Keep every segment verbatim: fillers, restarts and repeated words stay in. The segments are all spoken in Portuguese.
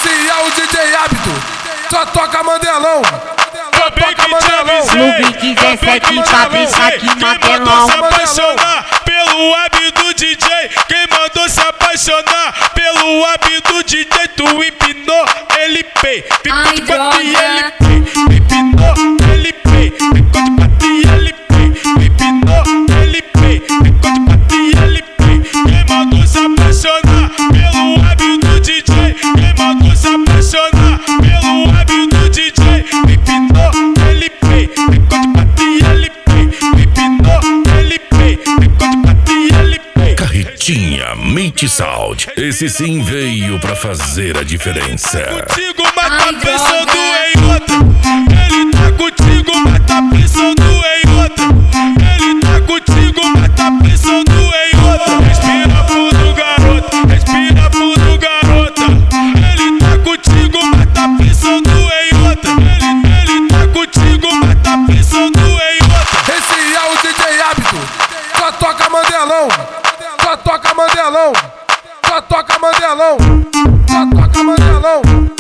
Esse é o D J Hábito, só toca Mandelão. Só toca Mandelão. Clube dezessete, cabeça aqui, Mandelão. Se apaixonar pelo hábito do D J, quem mandou se apaixonar pelo hábito do D J, tu empinou ele pei, ficou de quatro e ele pei, empinou ele pei, ficou de quatro e ele pei, empinou ele pei, ficou de quatro e ele pei. Quem mandou se apaixonar pelo hábito do D J, quem mandou se apaixonar pelo hábito do D J, empinou ele pei, ficou de quatro e ele pei, empinou ele pei, ficou de quatro e ele pei. Carretinha Meet Sound, esse sim veio pra fazer a diferença. Contigo, mas tá pensando em outra. Ele tá contigo, mas tá pensando em outra. Ele tá contigo, mas tá pensando em outra. Respira fundo, garota. Respira fundo, garota. Ele tá contigo, mas tá pensando em outra. Ele, ele tá contigo, mas tá pensando em outra. Esse é o D J Hábito, só toca Mandelão. Só toca Mandelão. Só toca Mandelão. Só toca Mandelão.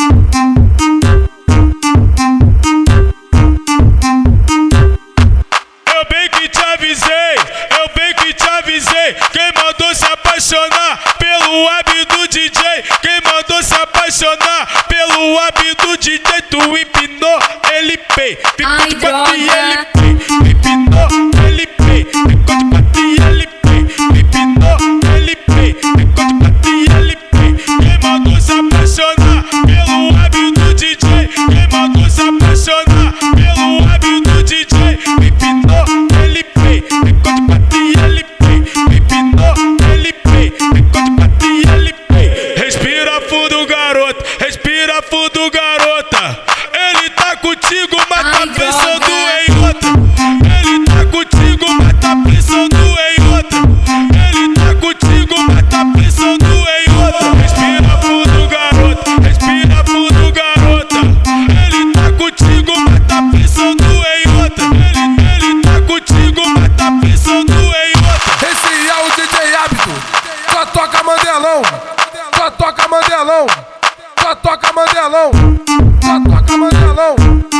Eu bem que te avisei, eu bem que te avisei. Quem mandou se apaixonar pelo hábito do D J, quem mandou se apaixonar pelo hábito do D J, tu empinou ele pei, ficou de quatro e ele pei, empinou ele pei, ficou de quatro e ele pei, empinou ele pei, ficou de quatro e ele pei. Quem mandou se apaixonar pelo hábito do D J, quem mandou se apaixonar pelo hábito do D J, empinou ele pei, ficou de quatro e ele pei, empinou ele pei, ficou de quatro e ele pei. Respira fundo, garoto, respira fundo, garota. Ele tá contigo, mas tá pensando em outra. Ele tá contigo, mas tá pensando em outra. Ele tá contigo, mas tá pensando em outra. Respira fundo, garoto, respira fundo, garota. Ele tá contigo, mas tá pensando em outra. Ele, ele tá contigo, mas tá pensando em outra. Esse é o D J Hábito, só toca Mandelão. Só toca Mandelão. Só toca Mandelão. Só toca Mandelão.